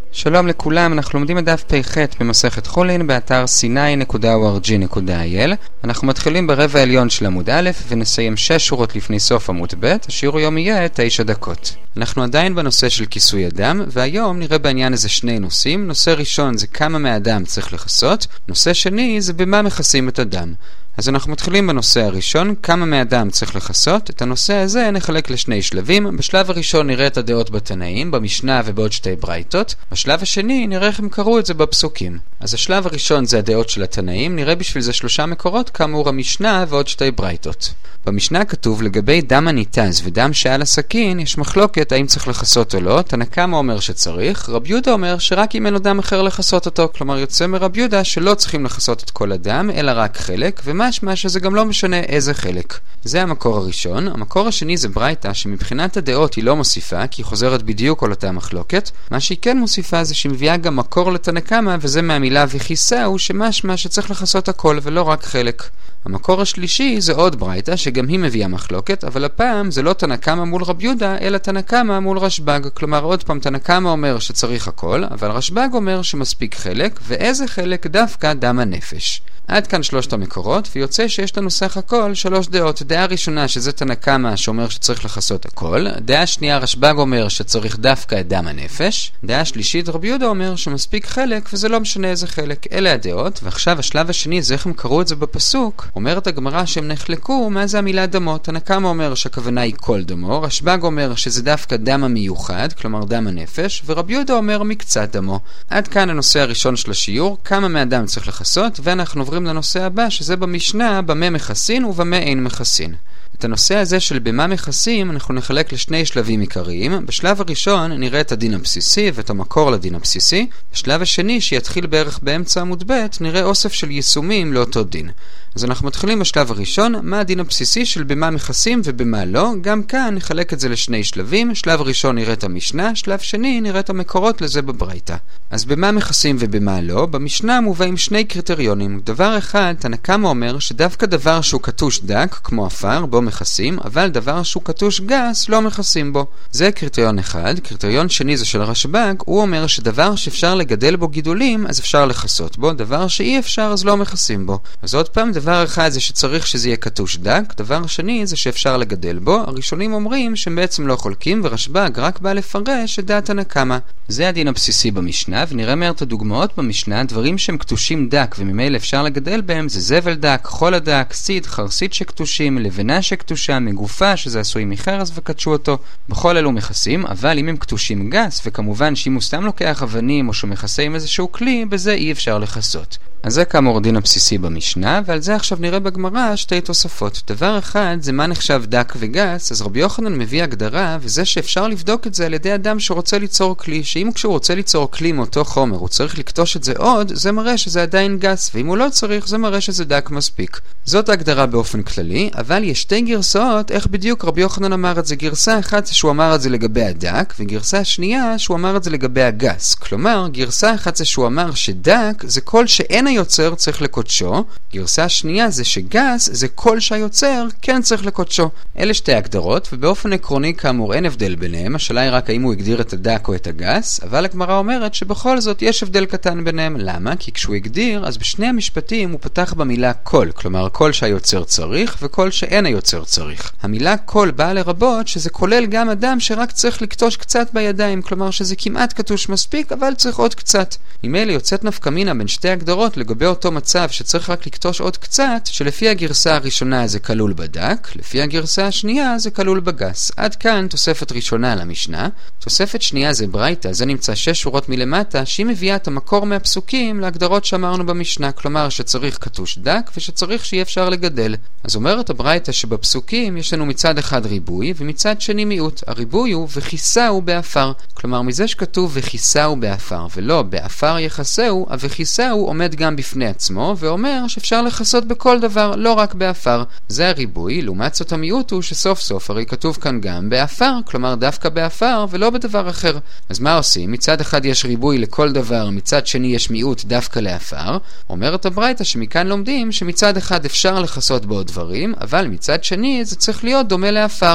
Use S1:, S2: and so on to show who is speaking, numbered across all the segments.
S1: שלום לכולם, אנחנו לומדים את דף פ"ח במסכת חולין באתר sinai.org.il. אנחנו מתחילים ברבע העליון של עמוד א' ונסיים 6 שורות לפני סוף עמוד ב'. השיעור היום יהיה 9 דקות. אנחנו עדיין בנושא של כיסוי אדם, והיום נראה בעניין איזה שני נושאים. נושא ראשון זה כמה מהאדם צריך לכסות, נושא שני זה במה מכסים את אדם. אז אנחנו מתחילים בנושא הראשון, כמה מהאדם צריך לכסות. את הנושא הזה נחלק לשני שלבים. בשלב הראשון נראה את הדעות בתנאים, במשנה ובעוד שתי ברייתות. בשלב השני נראה איך הם קראו את זה בפסוקים. אז השלב הראשון זה הדעות של התנאים, נראה בשביל זה 3 מקורות, כאמור המשנה ועוד שתי ברייתות. במשנה כתוב לגבי דם הניתז ודם שעל הסכין, יש מחלוקת האם צריך לכסות או לא. תנא קמא אומר שצריך, רב יהודה אומר שרק אם אין לו דם אחר לכסות אותו. כלומר יוצא מרב יהודה שלא צריכים לכסות את כל הדם, אלא רק חלק, ומשמע שזה גם לא משנה איזה חלק. זה המקור הראשון. המקור השני זה ברייתא שמבחינת הדעות היא לא מוסיפה, כי היא חוזרת בדיוק על אותה מחלוקת. מה שהיא כן מוסיפה זה שהיא מביאה גם מקור לתנא קמא, וזה מהמילה וכיסה, הוא שמשמע שצריך לכסות הכל ולא רק חלק. המקור השלישי זה עוד ברייתא שגם היא מביאה מחלוקת, אבל הפעם זה לא תנא קמא מול רב יהודה, אלא תנא קמא מול רשב"ג. כלומר עוד פעם תנא קמא אומר שצריך הכל, אבל רשב"ג אומר שמספיק חלק, ואיזה חלק? דווקא דם הנפש. עד כאן 3 המקורות, ויוצא שיש לנו סך הכל 3 דעות. דעה ראשונה שזה תנא קמא שאומר שצריך לכסות הכל, דעה שנייה רשב"ג אומר שצריך דווקא את דם הנפש, דעה שלישית רבי יהודה אומר שמספיק חלק וזה לא משנה איזה חלק. אלה הדעות. ועכשיו השלב השני זה איך הם קראו את זה בפסוק. אומרת הגמרא שהם נחלקו מה זה המילה דמו. תנא קמא אומר שהכוונה היא כל דמו, רשב"ג אומר שזה דווקא דם המיוחד, כלומר דם הנפש, ורבי יהודה אומר מקצת דמו. עד כאן הנושא הראשון של השיעור, כמה מהאדם צריך לכסות, ואנחנו עוברים לנושא הבא שזה במשנה במה מכסין ובמה אין מכסין. את הנושא הזה של במה מכסים אנחנו נחלק לשני שלבים עיקריים. בשלב הראשון נראה את הדין הבסיסי ואת המקור לדין הבסיסי. בשלב השני שיתחיל בערך באמצע עמוד ב' נראה אוסף של יישומים לאותו דין. אז אנחנו מתחילים בשלב הראשון, מה הדין הבסיסי של במה מכסים ובמה לא. גם כאן נחלק את זה לשני שלבים. שלב ראשון נראה את המשנה, שלב שני נראה את המקורות לזה בברייתא. אז במה מכסים ובמה לא, במשנה מובאים 2 קריטריונים. דבר אחד, תנא קמא אומר שדווקא דבר שהוא קטוש דק כמו עפר בו מכסים, אבל דבר שהוא קטוש גס לא מכסים בו. זה קריטריון אחד. קריטריון שני זה של רשב"ג, הוא אומר שדבר שאפשר לגדל בו גידולים אז אפשר לכסות בו, דבר שאי אפשר אז לא מכסים בו. אז עוד פעם, דבר אחד זה שצריך שזה יהיה קטוש דק, דבר שני זה שאפשר לגדל בו. הראשונים אומרים שהם בעצם לא חולקים, ורשב"ג רק בא לפרש את דעת תנא קמא. זה הדין הבסיסי במשנה, ונראה מהר את הדוגמאות במשנה. דברים שהם קטושים דק וממילא אפשר לגדל בהם זה זבל דק, חול הדק, סיד, חרסית שקטושים, לבנה שקטושה, מגופה שזה עשוי מחרס וקדשו אותו. בכל אלו מכסים, אבל אם הם קטושים גס, וכמובן שאם הוא סתם לוקח אבנים או שהוא מכסה עם איזשהו כלי, בזה אי אפשר לכסות. אז זה כאמור הדין הבסיסי במשנה, ועל זה עכשיו נראה בגמרא 2 תוספות. דבר אחד זה מה נחשב דק וגס. אז רבי יוחנן מביא הגדרה, וזה שאפשר לבדוק את זה על ידי אדם שרוצה ליצור כלי, שאם כשהוא רוצה ליצור כלי מאותו חומר הוא צריך לקטוש את זה עוד, זה מראה שזה עדיין גס, ואם הוא לא צריך זה מראה שזה דק מספיק. זאת ההגדרה באופן כללי, אבל יש 2 גרסאות איך בדיוק רבי יוחנן אמר את זה. גרסה אחת זה שהוא אמר את זה לגבי הדק, וגרסה שנייה שהוא אמר את זה לגבי הגס. כלומר, גרסה אחת זה שהוא אמר שדק זה כל שאין היוצר צריך לקודשו, גרסה שנייה זה שגס זה כל שהיוצר כן צריך לקודשו. אלה 2 הגדרות, ובאופן עקרוני כאמור אין הבדל ביניהם. השאלה היא רק האם הוא הגדיר את הדק או את הגס, אבל הגמרא אומרת שבכל זאת יש הבדל קטן ביניהם. למה? כי כשהוא הגדיר, אז בשני המשפטים הוא פתח במילה כל, כלומר כל שהיוצר צריך וכל שאין היוצר צריך. המילה כל באה לרבות שזה כולל גם אדם שרק צריך לקטוש קצת בידיים, כלומר שזה כמעט קטוש מספיק אבל צריך עוד קצת. ממילא יוצאת נפקא מינה בין 2 הגדרות לגבי אותו מצב שצריך רק לקטוש עוד קצת, שלפי הגרסה הראשונה זה כלול בדק, לפי הגרסה השנייה זה כלול בגס. עד כאן תוספת ראשונה למשנה. תוספת שנייה זה ברייתא, זה נמצא 6 שורות מלמטה, שהיא מביאה את המקור מהפסוקים להגדרות שאמרנו במשנה, כלומר שצריך קטוש דק ושצריך שיהיה אפשר לגדל. אז אומרת הברייתא שבפסוקים יש לנו מצד אחד ריבוי ומצד שני מיעוט. הריבוי הוא וכיסהו באפר, כלומר מזה שכתוב וכיסהו באפר ולא באפר יחסהו, הווכיסהו עומד גם בפני עצמו ואומר שאפשר לכסות בכל דבר, לא רק באפר. זה הריבוי. לעומת זאת המיעוט הוא שסוף סוף הרי כתוב כאן גם באפר, כלומר דווקא באפר ולא בדבר אחר. אז מה עושים? מצד אחד יש ריבוי לכל דבר, מצד שני יש מיעוט דווקא לאפר. אומרת הברייתא שמכאן לומדים שמצד אחד אפשר לכסות בעוד דברים, אבל מצד שני זה צריך להיות דומה לאפר.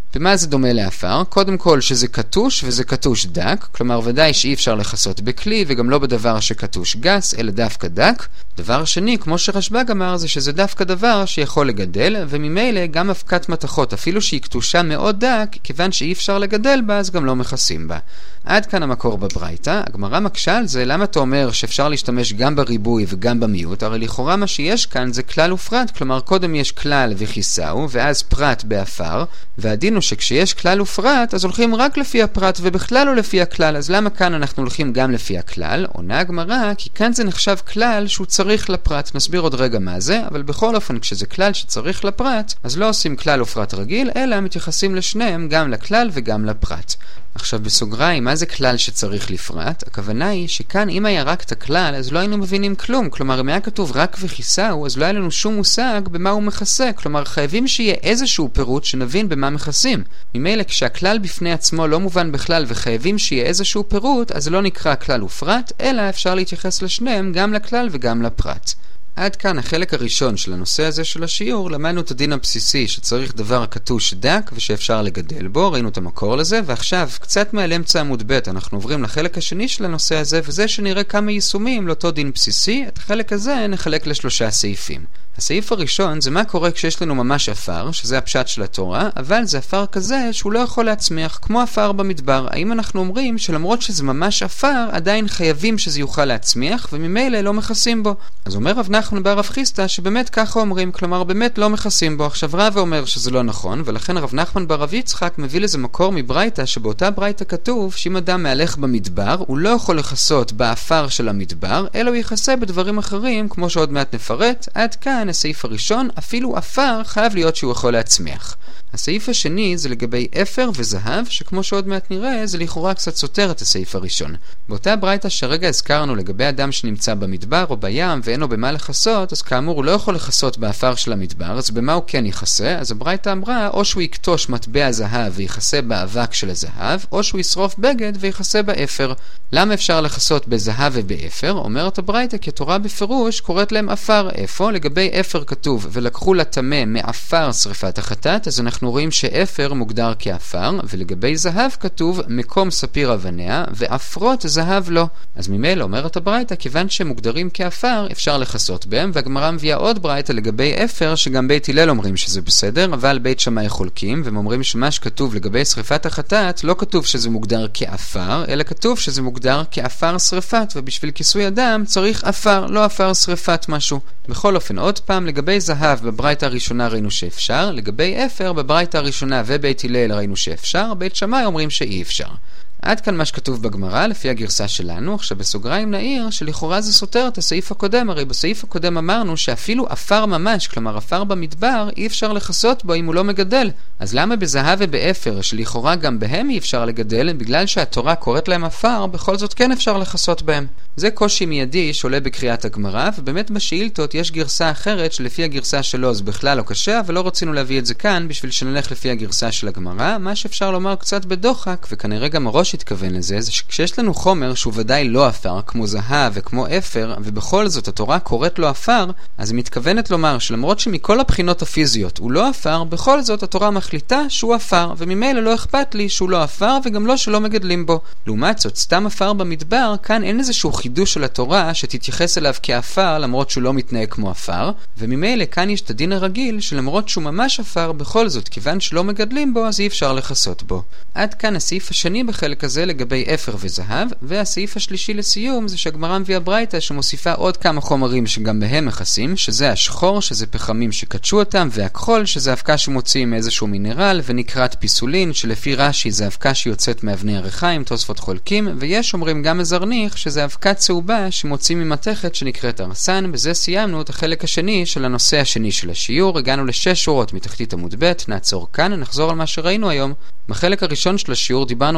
S1: ומה זה דומה לאפר? קודם כל שזה קטוש וזה קטוש דק, כלומר ודאי שאי אפשר לחסות בכלי וגם לא בדבר שקטוש גס, אלא דווקא דק. דבר שני, כמו שרשב"ג אמר, זה שזה דווקא דבר שיכול לגדל, וממילא גם אבקת מתכות, אפילו שהיא קטושה מאוד דק, כיוון שאי אפשר לגדל בה, אז גם לא מכסים בה. עד כאן המקור בברייתא. הגמרא מקשה על זה, למה אתה אומר שאפשר להשתמש גם בריבוי וגם במיעוט? הרי לכאורה מה שיש כאן זה כלל ופרט, כלומר קודם יש כלל וכיסהו, ואז פרט באפר, והדין הוא שכשיש כלל ופרט, אז הולכים רק לפי הפרט ובכלל לא לפי הכלל. אז למה כאן אנחנו הולכים גם לפי הכלל? עונה הגמרא, כי כאן זה נחשב כלל שהוא צריך לפרט. נסביר עוד רגע מה זה, אבל בכל אופן כשזה כלל שצריך לפרט, אז לא עושים כלל ופרט רגיל, אלא מתייחסים לשניהם, גם לכלל וגם לפרט. עכשיו בסוגריים, מה זה כלל שצריך לפרט? הכוונה היא שכאן אם היה רק את הכלל, אז לא היינו מבינים כלום. כלומר, אם היה כתוב רק וכיסהו, אז לא היה לנו שום מושג במה הוא מכסה. כלומר, חייבים שיהיה איזשהו פירוט שנבין במה מכסים. ממילא כשהכלל בפני עצמו לא מובן בכלל וחייבים שיהיה איזשהו פירוט, אז לא נקרא כלל ופרט, אלא אפשר להתייחס לשניהם, גם לכלל וגם לפרט. עד כאן החלק הראשון של הנושא הזה של השיעור. למדנו את הדין הבסיסי שצריך דבר קטוש דק ושאפשר לגדל בו, ראינו את המקור לזה, ועכשיו קצת מעל אמצע עמוד ב' אנחנו עוברים לחלק השני של הנושא הזה, וזה שנראה כמה יישומים לאותו דין בסיסי. את החלק הזה נחלק לשלושה סעיפים. הסעיף הראשון זה מה קורה כשיש לנו ממש אפר, שזה הפשט של התורה, אבל זה אפר כזה שהוא לא יכול להצמיח, כמו אפר במדבר. האם אנחנו אומרים שלמרות שזה ממש אפר, עדיין חייבים שזה יוכל להצמיח, וממילא לא מכסים בו? אז אומר רב נחמן בר רב חיסדא שבאמת ככה אומרים, כלומר באמת לא מכסים בו. עכשיו רב אומר שזה לא נכון, ולכן רב נחמן בר רב יצחק מביא לזה מקור מברייתא, שבאותה ברייתא כתוב שאם אדם מהלך במדבר, הוא לא יכול לכסות באפר של המדבר, אלא הוא יכסה בדברים אחרים, כמו שעוד מעט נפרט. עד כאן הסעיף הראשון, אפילו אפר חייב להיות שהוא יכול להצמיח. הסעיף השני זה לגבי אפר וזהב, שכמו שעוד מעט נראה, זה לכאורה קצת סותר את הסעיף הראשון. באותה ברייתא שרגע הזכרנו לגבי אדם שנמצא במדבר או בים ואין לו במה לחסות, אז כאמור הוא לא יכול לחסות באפר של המדבר, אז במה הוא כן יכסה? אז הברייתא אמרה, או שהוא יקטוש מטבע זהב ויכסה באבק של הזהב, או שהוא ישרוף בגד ויכסה באפר. למה אפשר לחסות בזהב ובאפר? אומרת הברייתא כי התורה בפירוש קוראת להם אפר. איפה? לגבי אפר כתוב ולקחו לטמא מאפר שריפת החטאת, אז אנחנו רואים שאפר מוגדר כאפר, ולגבי זהב כתוב מקום ספיר אבניה ואפרות זהב לא. אז ממילא אומרת הברייתא כיוון שהם מוגדרים כאפר אפשר לחסות בהם, והגמרא מביאה עוד ברייתא לגבי אפר שגם בית הלל אומרים שזה בסדר, אבל בית שמאי חולקים והם אומרים שמה שכתוב לגבי שריפת החטאת לא כתוב שזה מוגדר כאפר, אלא כתוב שזה מוגדר כאפר שריפת, ובשביל כיסוי אדם צריך אפר, לא אפר שריפת משהו. בכל אופן עוד פעם, לגבי זהב בברייתא הראשונה ראינו שאפשר, לגבי אפר בברייתא הראשונה ובית הלל ראינו שאפשר, בית שמאי אומרים שאי אפשר. עד כאן מה שכתוב בגמרא לפי הגרסה שלנו. עכשיו בסוגריים נעיר שלכאורה זה סותר את הסעיף הקודם. הרי בסעיף הקודם אמרנו שאפילו אפר ממש, כלומר אפר במדבר, אי אפשר לחסות בו אם הוא לא מגדל. אז למה בזהב ובאפר שלכאורה גם בהם אי אפשר לגדל, בגלל שהתורה קוראת להם אפר, בכל זאת כן אפשר לחסות בהם? זה קושי מיידי שעולה בקריאת הגמרא, ובאמת בשאילתות יש גרסה אחרת שלפי הגרסה שלו זה בכלל לא קשה, אבל לא רצינו להביא את זה כאן בשביל שנלך לפי הגרסה של הגמרא. מה שאפשר לומר קצת בדוחק, וכנראה גם הראש התכוון לזה, זה שכשיש לנו חומר שהוא ודאי לא אפר, כמו זהב וכמו אפר, ובכל זאת התורה קוראת לו אפר, אז היא מתכוונת לומר שלמרות שמכל הבחינות הפיזיות הוא לא אפר, בכל זאת התורה מחליטה שהוא אפר, וממילא לא אכפת לי שהוא לא אפר וגם לא שלא מגדלים בו. לעומת זאת, סתם אפר במדבר, כאן אין איזשהו חידוש של התורה שתתייחס אליו כאפר למרות שהוא לא מתנהג כמו אפר, וממילא כאן יש את הדין הרגיל שלמרות שהוא ממש אפר, בכל זאת כיוון שלא מגדלים בו אז אי אפשר לחסות בו. עד כאן הסעיף השני בחלק הזה לגבי אפר וזהב, והסעיף השלישי לסיום זה שהגמרא מביאה ברייתא שמוסיפה עוד כמה חומרים שגם בהם מכסים, שזה השחור, שזה פחמים שקדשו אותם, והכחול, שזה אבקה שמוציאים מאיזשהו מינרל ונקראת פיסולין, שלפי רש"י זה אבקה שיוצאת מאבני הריחיים, תוספות חולקים, ויש אומרים גם מזרניך שזה אבקה צהובה שמוצאים ממתכת שנקראת ארסן. בזה סיימנו את החלק השני של הנושא השני של השיעור. הגענו לשש שורות מתחתית עמוד ב', נעצור כאן, נחזור על מה שראינו היום. בחלק הראשון של השיעור דיברנו על כמה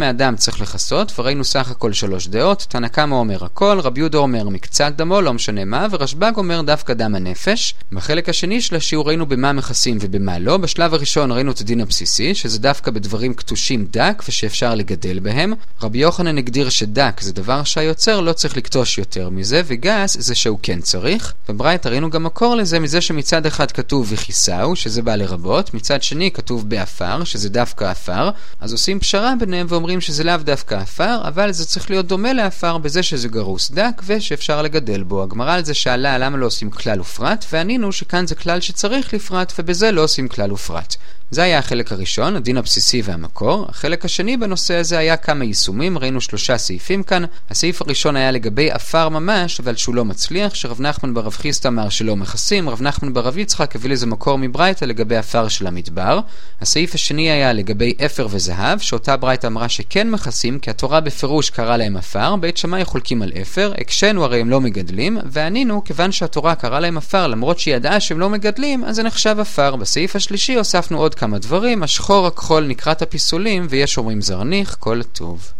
S1: מהדם צריך לחסות, וראינו סך הכל 3 דעות. תנא קמא אומר הכל, רבי יהודה אומר מקצת דמו, לא משנה מה, ורשב"ג אומר דווקא דם הנפש. בחלק השני של השיעור ראינו במה מכסים ובמה לא. בשלב הראשון ראינו את הדין הבסיסי, שזה דווקא בדברים קטושים דק ושאפשר לגדל בהם. רבי יוחנן הגדיר שדק זה דבר שהיוצר לא צריך לקטוש יותר מזה, וגס זה שהוא כן צריך. בברייתא ראינו גם מקור לזה מזה שמצד אחד כתוב וכיסהו, שזה בא לרבות, מצד שני כתוב באפר, שזה דווקא אפר. אז עושים פשרה ביניהם ואומרים שזה לאו דווקא אפר, אבל זה צריך להיות דומה לאפר בזה שזה גרוס דק ושאפשר לגדל בו. הגמרא על זה שאלה למה לא עושים כלל ופרט, וענינו שכאן זה כלל שצריך לפרט ובזה לא עושים כלל ופרט. זה היה החלק הראשון, הדין הבסיסי והמקור. החלק השני בנושא הזה היה כמה יישומים, ראינו 3 סעיפים כאן. הסעיף הראשון היה לגבי אפר ממש, אבל שהוא לא מצליח, שרב נחמן ברב חיסדא אמר שלא מכסים, רב נחמן ברב יצחק הביא לזה מקור מברייתא לגבי אפר של המדבר. הסעיף השני היה לגבי אפר וזהב, שאותה ברייתא אמרה שכן מכסים, כי התורה בפירוש קרא להם אפר, בית שמאי חולקים על אפר, הקשנו הרי הם לא מגדלים, וענינו כיוון שהתורה קרא להם אפר למרות שהיא ידעה שהם לא מגדלים, אז זה נחשב אפר. בסעיף השלישי הוספנו עוד כמה דברים, השחור הכחול נקראת הפיסולים, ויש אומרים זרניך, כל טוב.